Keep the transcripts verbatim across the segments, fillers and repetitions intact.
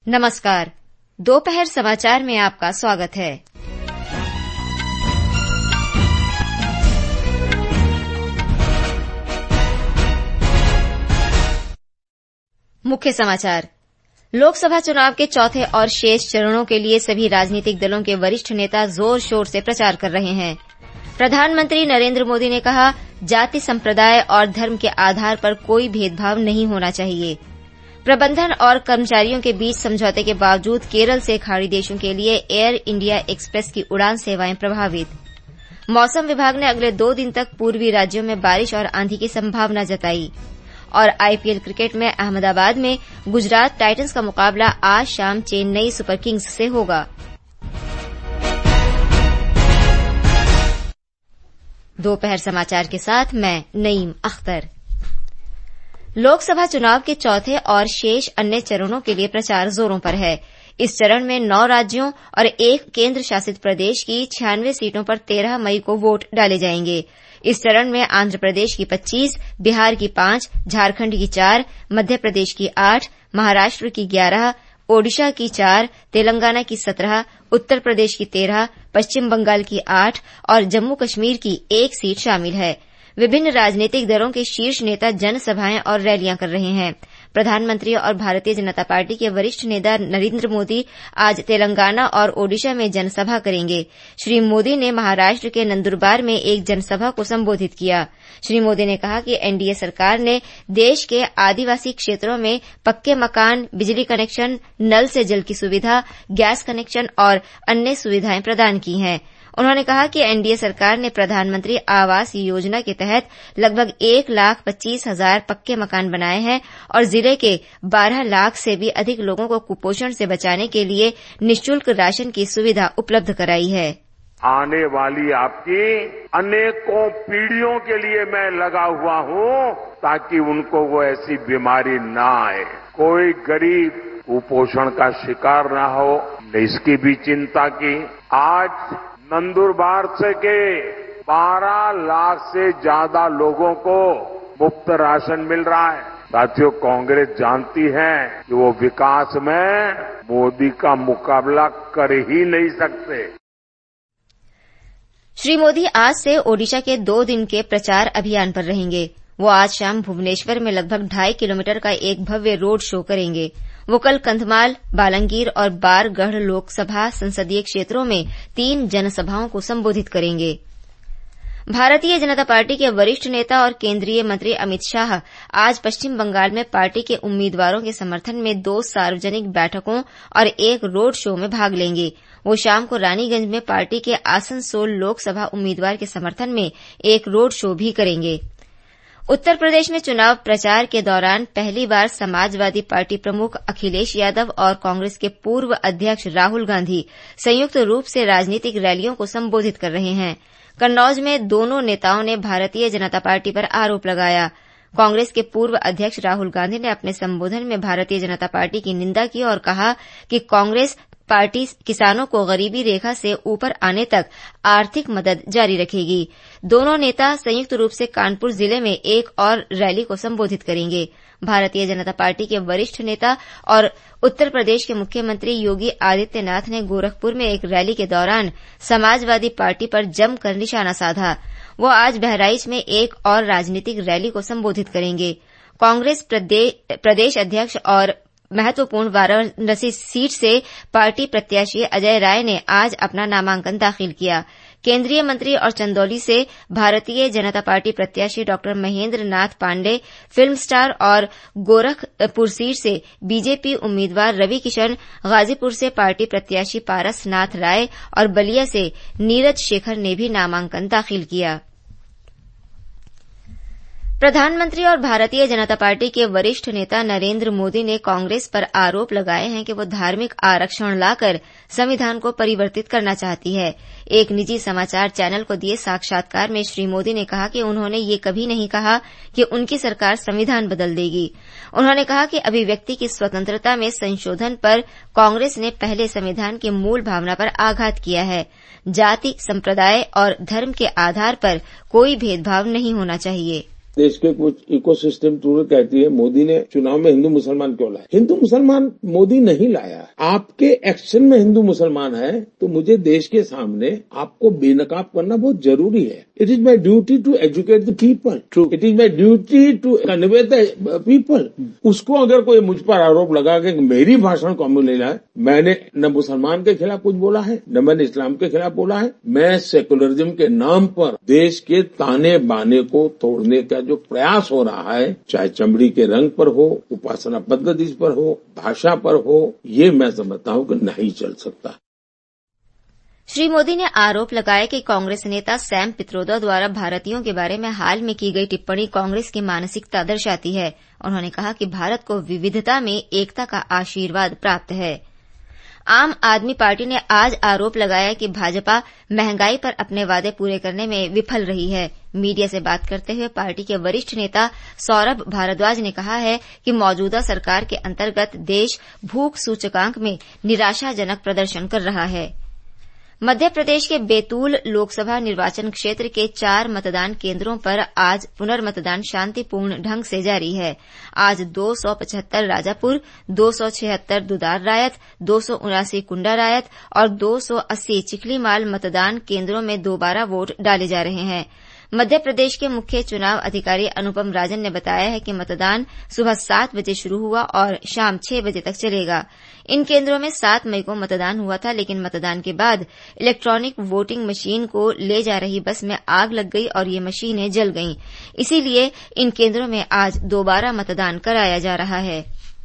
नमस्कार। दोपहर समाचार में आपका स्वागत है। मुख्य समाचार। लोकसभा चुनाव के चौथे और शेष चरणों के लिए सभी राजनीतिक दलों के वरिष्ठ नेता जोर शोर से प्रचार कर रहे हैं। प्रधानमंत्री नरेंद्र मोदी ने कहा, जाति, संप्रदाय और धर्म के आधार पर कोई भेदभाव नहीं होना चाहिए। प्रबंधन और कर्मचारियों के बीच समझौते के बावजूद केरल से खाड़ी देशों के लिए एयर इंडिया एक्सप्रेस की उड़ान सेवाएं प्रभावित। मौसम विभाग ने अगले दो दिन तक पूर्वी राज्यों में बारिश और आंधी की संभावना जताई। और आईपीएल क्रिकेट में अहमदाबाद में गुजरात टाइटंस का मुकाबला आज शाम चेन्नई सुपर किंग्स से होगा। दोपहर समाचार के साथ मैं नईम अख्तर। लोकसभा चुनाव के चौथे और शेष अन्य चरणों के लिए प्रचार जोरों पर है। इस चरण में नौ राज्यों और एक केंद्र शासित प्रदेश की छियानवे सीटों पर तेरह मई को वोट डाले जाएंगे। इस चरण में आंध्र प्रदेश की पच्चीस, बिहार की पांच, झारखंड की चार, मध्य प्रदेश की आठ, महाराष्ट्र की ग्यारह, ओडिशा की चार, तेलंगाना की सत्रह, उत्तर प्रदेश की तेरह, पश्चिम बंगाल की आठ और जम्मू कश्मीर की एक सीट शामिल है। विभिन्न राजनीतिक दलों के शीर्ष नेता जनसभाएं और रैलियां कर रहे हैं। प्रधानमंत्री और भारतीय जनता पार्टी के वरिष्ठ नेता नरेंद्र मोदी आज तेलंगाना और ओडिशा में जनसभा करेंगे। श्री मोदी ने महाराष्ट्र के नंदुरबार में एक जनसभा को संबोधित किया। श्री मोदी ने कहा कि एनडीए सरकार ने देश के आदिवासी क्षेत्रों में पक्के मकान, बिजली कनेक्शन, नल से जल की सुविधा, गैस कनेक्शन और अन्य सुविधाएं प्रदान की हैं। उन्होंने कहा कि एनडीए सरकार ने प्रधानमंत्री आवास योजना के तहत लगभग एक लाख पच्चीस हजार पक्के मकान बनाए हैं और जिले के बारह लाख से भी अधिक लोगों को कुपोषण से बचाने के लिए निःशुल्क राशन की सुविधा उपलब्ध कराई है। आने वाली आपकी अनेकों पीढ़ियों के लिए मैं लगा हुआ हूं ताकि उनको वो ऐसी बीमारी ना आए, कोई गरीब कुपोषण का शिकार ना हो, इसकी भी चिंता की। आज नंदुरबार से के बारह लाख से ज्यादा लोगों को मुफ्त राशन मिल रहा है। साथियों, कांग्रेस जानती है कि वो विकास में मोदी का मुकाबला कर ही नहीं सकते। श्री मोदी आज से ओडिशा के दो दिन के प्रचार अभियान पर रहेंगे। वो आज शाम भुवनेश्वर में लगभग ढाई किलोमीटर का एक भव्य रोड शो करेंगे। वो कल कंधमाल, बालंगीर और बारगढ़ लोकसभा संसदीय क्षेत्रों में तीन जनसभाओं को संबोधित करेंगे। भारतीय जनता पार्टी के वरिष्ठ नेता और केंद्रीय मंत्री अमित शाह आज पश्चिम बंगाल में पार्टी के उम्मीदवारों के समर्थन में दो सार्वजनिक बैठकों और एक रोड शो में भाग लेंगे। वो शाम को रानीगंज में पार्टी के आसनसोल लोकसभा उम्मीदवार के समर्थन में एक रोड शो भी करेंगे। उत्तर प्रदेश में चुनाव प्रचार के दौरान पहली बार समाजवादी पार्टी प्रमुख अखिलेश यादव और कांग्रेस के पूर्व अध्यक्ष राहुल गांधी संयुक्त रूप से राजनीतिक रैलियों को संबोधित कर रहे हैं। कन्नौज में दोनों नेताओं ने भारतीय जनता पार्टी पर आरोप लगाया। कांग्रेस के पूर्व अध्यक्ष राहुल गांधी ने अपने संबोधन में भारतीय जनता पार्टी की निंदा की और कहा कि कांग्रेस पार्टी किसानों को गरीबी रेखा से ऊपर आने तक आर्थिक मदद जारी रखेगी। दोनों नेता संयुक्त रूप से कानपुर जिले में एक और रैली को संबोधित करेंगे। भारतीय जनता पार्टी के वरिष्ठ नेता और उत्तर प्रदेश के मुख्यमंत्री योगी आदित्यनाथ ने गोरखपुर में एक रैली के दौरान समाजवादी पार्टी पर जमकर निशाना साधा। वो आज बहराइच में एक और राजनीतिक रैली को संबोधित करेंगे। कांग्रेस प्रदेश अध्यक्ष और महत्वपूर्ण वाराणसी सीट से पार्टी प्रत्याशी अजय राय ने आज अपना नामांकन दाखिल किया। केंद्रीय मंत्री और चंदौली से भारतीय जनता पार्टी प्रत्याशी doctor Mahendra Nath Pandey, film star और गोरखपुर सीट से बीजेपी उम्मीदवार रवि किशन, गाजीपुर से पार्टी प्रत्याशी पारस नाथ राय और बलिया से नीरज शेखर ने भी नामांकन दाखिल किया। प्रधानमंत्री और भारतीय जनता पार्टी के वरिष्ठ नेता नरेंद्र मोदी ने कांग्रेस पर आरोप लगाए हैं कि वो धार्मिक आरक्षण लाकर संविधान को परिवर्तित करना चाहती है। एक निजी समाचार चैनल को दिए साक्षात्कार में श्री मोदी ने कहा कि उन्होंने ये कभी नहीं कहा कि उनकी सरकार संविधान बदल देगी। उन्होंने कहा कि अभिव्यक्ति की स्वतंत्रता में संशोधन पर कांग्रेस ने पहले संविधान की मूल भावना पर आघात किया है। जाति, संप्रदाय और धर्म के आधार पर कोई भेदभाव नहीं होना चाहिए। देश के कुछ इकोसिस्टम टूर कहती है मोदी ने चुनाव में हिंदू मुसलमान क्यों लाया। हिंदू मुसलमान मोदी नहीं लाया, आपके एक्शन में हिंदू मुसलमान है। तो मुझे देश के सामने आपको बेनकाब करना बहुत जरूरी है। It is my duty to educate the people, true, it is my duty to convey the people. उसको अगर कोई मुझ पर आरोप लगा कि मेरी भाषण कौन ले लाए, मैंने न मुसलमान के खिलाफ कुछ बोला है, न मैंने इस्लाम के खिलाफ बोला है। मैं सेकुलरिज्म के नाम पर देश के ताने बाने को तोड़ने का जो प्रयास हो रहा है, चाहे चमड़ी के रंग पर हो, उपासना पद्धति पर हो, भाषा पर हो, ये मैं समझता हूं कि नहीं चल सकता। श्री मोदी ने आरोप लगाया कि कांग्रेस नेता सैम पित्रोदा द्वारा भारतीयों के बारे में हाल में की गई टिप्पणी कांग्रेस की मानसिकता दर्शाती है। उन्होंने कहा कि भारत को विविधता में एकता का आशीर्वाद प्राप्त है। आम आदमी पार्टी ने आज आरोप लगाया कि भाजपा महंगाई पर अपने वादे पूरे करने में विफल रही है। मीडिया से बात करते हुए पार्टी के वरिष्ठ नेता सौरभ भारद्वाज ने कहा है कि मौजूदा सरकार के अंतर्गत देश भूख सूचकांक में निराशाजनक प्रदर्शन कर रहा है। मध्य प्रदेश के बैतूल लोकसभा निर्वाचन क्षेत्र के चार मतदान केन्द्रों पर आज पुनर्मतदान शांतिपूर्ण ढंग से जारी है। आज दो सौ पचहत्तर राजापुर, दो सौ छिहत्तर दुदार रायत, दो सौ उनासी कुंडा रायत और दो सौ अस्सी चिखलीमाल मतदान केन्द्रों में दोबारा वोट डाले जा रहे हैं। मध्य प्रदेश के मुख्य चुनाव अधिकारी अनुपम राजन ने बताया है कि मतदान सुबह सात बजे शुरू हुआ और शाम छह बजे तक चलेगा। इन केन्द्रों में सात मई को मतदान हुआ था, लेकिन मतदान के बाद इलेक्ट्रॉनिक वोटिंग मशीन को ले जा रही बस में आग लग गई और ये मशीनें जल गईं। इसीलिए इन केन्द्रों में आज दोबारा मतदान कराया जा रहा है।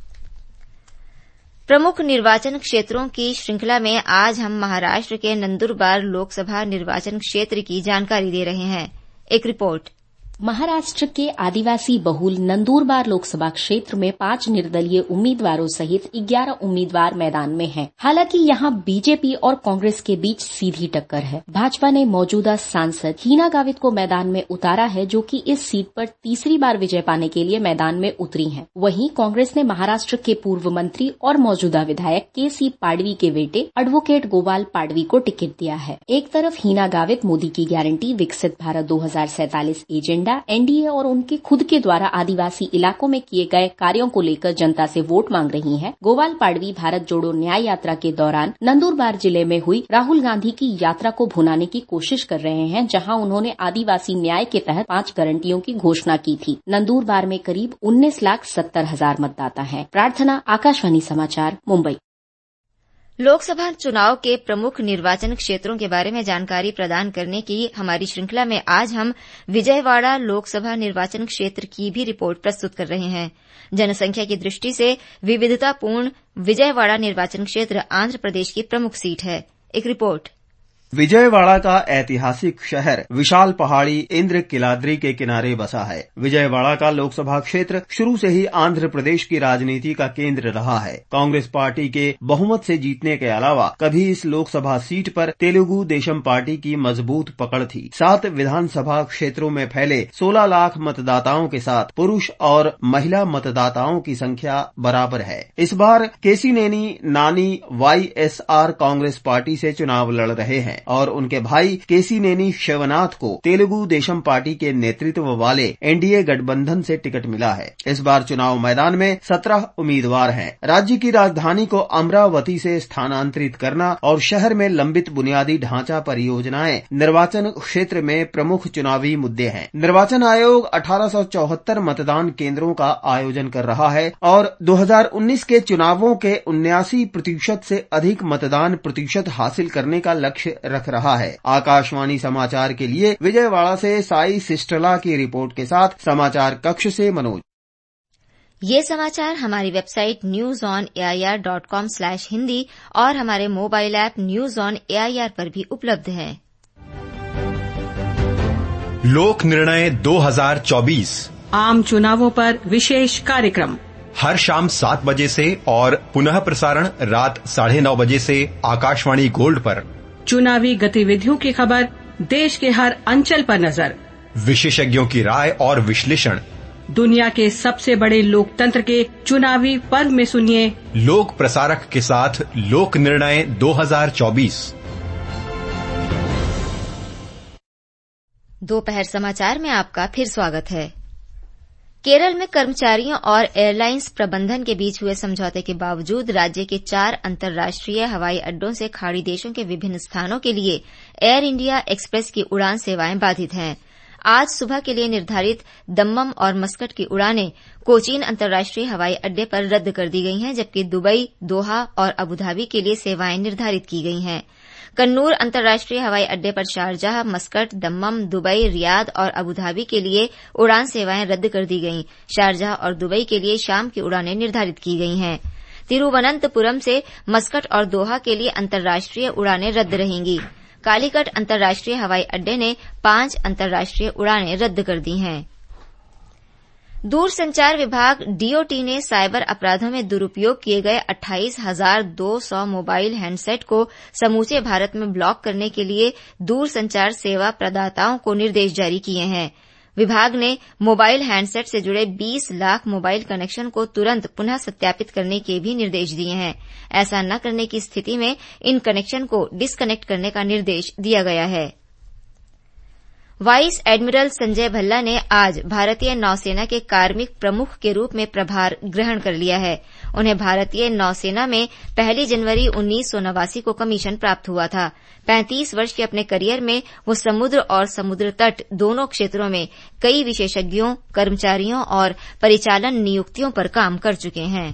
प्रमुख निर्वाचन क्षेत्रों की श्रृंखला में आज हम महाराष्ट्र के नंदुरबार लोकसभा निर्वाचन क्षेत्र की जानकारी दे रहे हैं। एक रिपोर्ट। महाराष्ट्र के आदिवासी बहुल नंदुरबार लोकसभा क्षेत्र में पांच निर्दलीय उम्मीदवारों सहित ग्यारह उम्मीदवार मैदान में हैं। हालांकि यहां बीजेपी और कांग्रेस के बीच सीधी टक्कर है। भाजपा ने मौजूदा सांसद हीना गावित को मैदान में उतारा है, जो कि इस सीट पर तीसरी बार विजय पाने के लिए मैदान में उतरी हैं। वहीं कांग्रेस ने महाराष्ट्र के पूर्व मंत्री और मौजूदा विधायक के सी पाडवी के बेटे एडवोकेट गोपाल पाडवी को टिकट दिया है। एक तरफ हीना गावित मोदी की गारंटी विकसित भारत दो हजार सैंतालीस एजेंडा, एनडीए और उनके खुद के द्वारा आदिवासी इलाकों में किए गए कार्यों को लेकर जनता से वोट मांग रही हैं। गोपाल पाडवी भारत जोड़ो न्याय यात्रा के दौरान नंदुरबार जिले में हुई राहुल गांधी की यात्रा को भुनाने की कोशिश कर रहे हैं, जहां उन्होंने आदिवासी न्याय के तहत पांच गारंटियों की घोषणा की थी। नंदुरबार में करीब उन्नीस लाख सत्तर हजार मतदाता हैं। प्रार्थना, आकाशवाणी समाचार, मुंबई। लोकसभा चुनाव के प्रमुख निर्वाचन क्षेत्रों के बारे में जानकारी प्रदान करने की हमारी श्रृंखला में आज हम विजयवाड़ा लोकसभा निर्वाचन क्षेत्र की भी रिपोर्ट प्रस्तुत कर रहे हैं। जनसंख्या की दृष्टि से विविधतापूर्ण विजयवाड़ा निर्वाचन क्षेत्र आंध्र प्रदेश की प्रमुख सीट है। एक रिपोर्ट। विजयवाड़ा का ऐतिहासिक शहर विशाल पहाड़ी इंद्र किलाद्री के किनारे बसा है। विजयवाड़ा का लोकसभा क्षेत्र शुरू से ही आंध्र प्रदेश की राजनीति का केंद्र रहा है। कांग्रेस पार्टी के बहुमत से जीतने के अलावा कभी इस लोकसभा सीट पर तेलुगु देशम पार्टी की मजबूत पकड़ थी। सात विधानसभा क्षेत्रों में फैले सोलह लाख मतदाताओं के साथ पुरुष और महिला मतदाताओं की संख्या बराबर है। इस बार केसीनेनी नानी वाईएसआर कांग्रेस पार्टी से चुनाव लड़ रहे हैं और उनके भाई केसीनेनी शिवनाथ को तेलुगु देशम पार्टी के नेतृत्व वाले एनडीए गठबंधन से टिकट मिला है। इस बार चुनाव मैदान में सत्रह उम्मीदवार हैं। राज्य की राजधानी को अमरावती से स्थानांतरित करना और शहर में लंबित बुनियादी ढांचा परियोजनाएं निर्वाचन क्षेत्र में प्रमुख चुनावी मुद्दे हैं। निर्वाचन आयोग अठारह सौ चौहत्तर मतदान केंद्रों का आयोजन कर रहा है और दो हजार उन्नीस के चुनावों के उन्यासी प्रतिशत से अधिक मतदान प्रतिशत हासिल करने का लक्ष्य रख रहा है। आकाशवाणी समाचार के लिए विजयवाड़ा से साई सिस्टला की रिपोर्ट के साथ समाचार कक्ष से मनोज। ये समाचार हमारी website news on A I R dot com slash Hindi और हमारे mobile app news on A I R पर भी उपलब्ध है। लोक निर्णय दो हजार चौबीस आम चुनावों पर विशेष कार्यक्रम हर शाम सात बजे से और पुनः प्रसारण रात साढ़े नौ बजे से आकाशवाणी गोल्ड पर। चुनावी गतिविधियों की खबर, देश के हर अंचल पर नजर, विशेषज्ञों की राय और विश्लेषण। दुनिया के सबसे बड़े लोकतंत्र के चुनावी पर्व में सुनिए लोक प्रसारक के साथ लोक निर्णय दो हजार चौबीस। दोपहर समाचार में आपका फिर स्वागत है। केरल में कर्मचारियों और एयरलाइंस प्रबंधन के बीच हुए समझौते के बावजूद राज्य के चार अंतर्राष्ट्रीय हवाई अड्डों से खाड़ी देशों के विभिन्न स्थानों के लिए एयर इंडिया एक्सप्रेस की उड़ान सेवाएं बाधित हैं। आज सुबह के लिए निर्धारित दम्मम और मस्कट की उड़ानें कोचीन अंतर्राष्ट्रीय हवाई अड्डे पर रद्द कर दी गई हैं, जबकि दुबई, दोहा और अबुधाबी के लिए सेवाएं निर्धारित की गई हैं। कन्नूर अंतर्राष्ट्रीय हवाई अड्डे पर Sharjah, Muscat, Dammam, Dubai, Riyadh और अबुधाबी के लिए उड़ान सेवाएं रद्द कर दी गईं। शारजाह और दुबई के लिए शाम की उड़ानें निर्धारित की गई हैं। तिरुवनंतपुरम से मस्कट और दोहा के लिए अंतर्राष्ट्रीय उड़ानें रद्द रहेंगी। कालीकट अंतर्राष्ट्रीय हवाई अड्डे ने पांच अंतर्राष्ट्रीय उड़ानें रद्द कर दी हैं। दूरसंचार विभाग डीओटी ने साइबर अपराधों में दुरुपयोग किए गए अट्ठाईस हजार दो सौ मोबाइल हैंडसेट को समूचे भारत में ब्लॉक करने के लिए दूरसंचार सेवा प्रदाताओं को निर्देश जारी किए हैं। विभाग ने मोबाइल हैंडसेट से जुड़े बीस लाख मोबाइल कनेक्शन को तुरंत पुनः सत्यापित करने के भी निर्देश दिए हैं। ऐसा न करने की स्थिति में इन कनेक्शन को डिस्कनेक्ट करने का निर्देश दिया गया है। वाइस एडमिरल संजय भल्ला ने आज भारतीय नौसेना के कार्मिक प्रमुख के रूप में प्रभार ग्रहण कर लिया है। उन्हें भारतीय नौसेना में पहली जनवरी उन्नीस सौ नवासी को कमीशन प्राप्त हुआ था। पैंतीस वर्ष के अपने करियर में वो समुद्र और समुद्र तट दोनों क्षेत्रों में कई विशेषज्ञों, कर्मचारियों और परिचालन नियुक्तियों पर काम कर चुके हैं।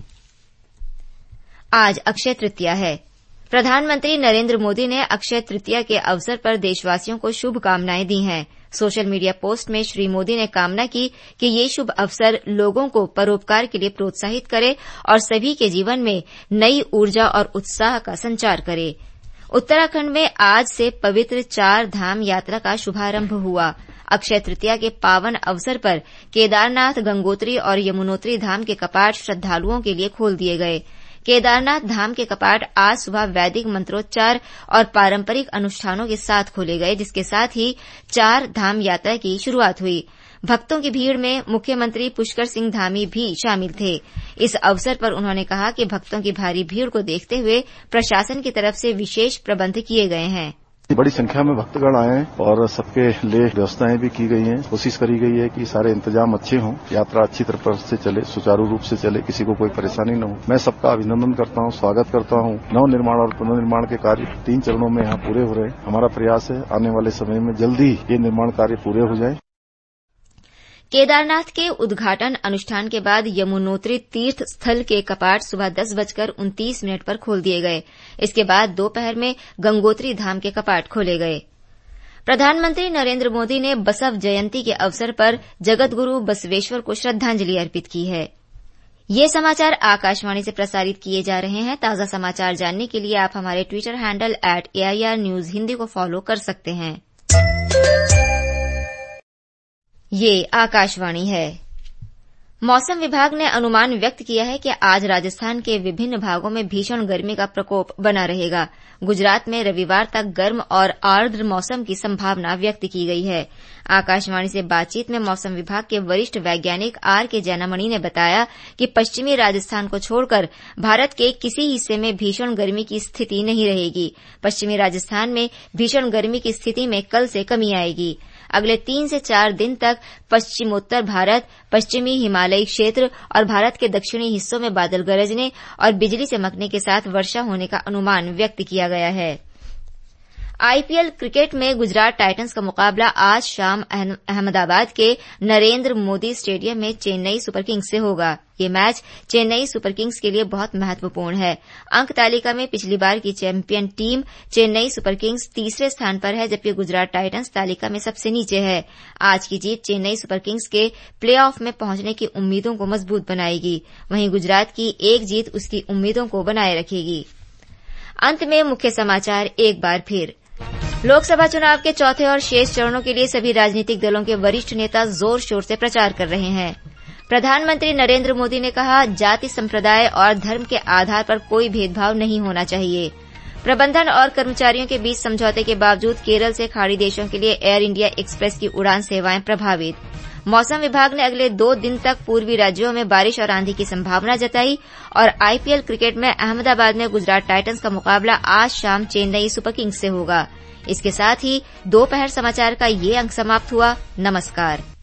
आज अक्षय तृतीया है। प्रधानमंत्री नरेंद्र मोदी ने अक्षय तृतीया के अवसर पर देशवासियों को शुभकामनाएं दी हैं। सोशल मीडिया पोस्ट में श्री मोदी ने कामना की कि ये शुभ अवसर लोगों को परोपकार के लिए प्रोत्साहित करे और सभी के जीवन में नई ऊर्जा और उत्साह का संचार करे। उत्तराखंड में आज से पवित्र चार धाम यात्रा का शुभारंभ हुआ। अक्षय तृतीया के पावन अवसर पर केदारनाथ, गंगोत्री और यमुनोत्री धाम के कपाट श्रद्धालुओं के लिए खोल दिए गए। केदारनाथ धाम के कपाट आज सुबह वैदिक मंत्रोच्चार और पारंपरिक अनुष्ठानों के साथ खोले गए, जिसके साथ ही चार धाम यात्रा की शुरुआत हुई। भक्तों की भीड़ में मुख्यमंत्री पुष्कर सिंह धामी भी शामिल थे। इस अवसर पर उन्होंने कहा कि भक्तों की भारी भीड़ को देखते हुए प्रशासन की तरफ से विशेष प्रबंध किए गए हैं। बड़ी संख्या में भक्तगण आए हैं और सबके लिए व्यवस्थाएं भी की गई हैं। कोशिश करी गई है कि सारे इंतजाम अच्छे हों, यात्रा अच्छी तरह से चले, सुचारू रूप से चले, किसी को कोई परेशानी न हो। मैं सबका अभिनंदन करता हूं, स्वागत करता हूं। नव निर्माण और पुनर्निर्माण के कार्य तीन चरणों में यहाँ पूरे हो रहे हैं। हमारा प्रयास है आने वाले समय में जल्दी ये निर्माण कार्य पूरे हो जाए। केदारनाथ के उद्घाटन अनुष्ठान के बाद यमुनोत्री तीर्थ स्थल के कपाट सुबह दस बजकर उनतीस मिनट पर खोल दिए गए। इसके बाद दोपहर में गंगोत्री धाम के कपाट खोले गए। प्रधानमंत्री नरेंद्र मोदी ने बसव जयंती के अवसर पर जगतगुरु बसवेश्वर को श्रद्धांजलि अर्पित की है। ये समाचार आकाशवाणी से प्रसारित किए जा रहे हैं। ताजा समाचार जानने के लिए आप हमारे Twitter handle at AIR news Hindi को फॉलो कर सकते हैं। ये आकाशवाणी है। मौसम विभाग ने अनुमान व्यक्त किया है कि आज राजस्थान के विभिन्न भागों में भीषण गर्मी का प्रकोप बना रहेगा। गुजरात में रविवार तक गर्म और आर्द्र मौसम की संभावना व्यक्त की गई है। आकाशवाणी से बातचीत में मौसम विभाग के वरिष्ठ वैज्ञानिक आर के जैनामणि ने बताया कि पश्चिमी राजस्थान को छोड़कर भारत के किसी हिस्से में भीषण गर्मी की स्थिति नहीं रहेगी। पश्चिमी राजस्थान में भीषण गर्मी की स्थिति में कल से कमी आएगी। अगले तीन से चार दिन तक पश्चिमोत्तर भारत, पश्चिमी हिमालयी क्षेत्र और भारत के दक्षिणी हिस्सों में बादल गरजने और बिजली चमकने के साथ वर्षा होने का अनुमान व्यक्त किया गया है। आईपीएल क्रिकेट में गुजरात टाइटंस का मुकाबला आज शाम अहमदाबाद के नरेंद्र मोदी स्टेडियम में चेन्नई सुपर किंग्स से होगा। ये मैच चेन्नई सुपर किंग्स के लिए बहुत महत्वपूर्ण है। अंक तालिका में पिछली बार की champion team Chennai super kings तीसरे स्थान पर है, जबकि गुजरात टाइटंस तालिका में सबसे नीचे है। आज की जीत चेन्नई सुपर किंग्स के प्ले ऑफ में पहुंचने की उम्मीदों को मजबूत बनाएगी। वहीं गुजरात की एक जीत उसकी उम्मीदों को बनाए रखेगी। अंत में मुख्य समाचार एक बार फिर। लोकसभा चुनाव के चौथे और शेष चरणों के लिए सभी राजनीतिक दलों के वरिष्ठ नेता जोर शोर से प्रचार कर रहे हैं। प्रधानमंत्री नरेंद्र मोदी ने कहा, जाति, संप्रदाय और धर्म के आधार पर कोई भेदभाव नहीं होना चाहिए। प्रबंधन और कर्मचारियों के बीच समझौते के बावजूद केरल से खाड़ी देशों के लिए एयर इंडिया एक्सप्रेस की उड़ान सेवाएं प्रभावित। मौसम विभाग ने अगले दो दिन तक पूर्वी राज्यों में बारिश और आंधी की संभावना जताई। और आईपीएल क्रिकेट में अहमदाबाद में गुजरात टाइटंस का मुकाबला आज शाम चेन्नई सुपर किंग्स से होगा। इसके साथ ही दोपहर समाचार का ये अंक समाप्त हुआ। नमस्कार।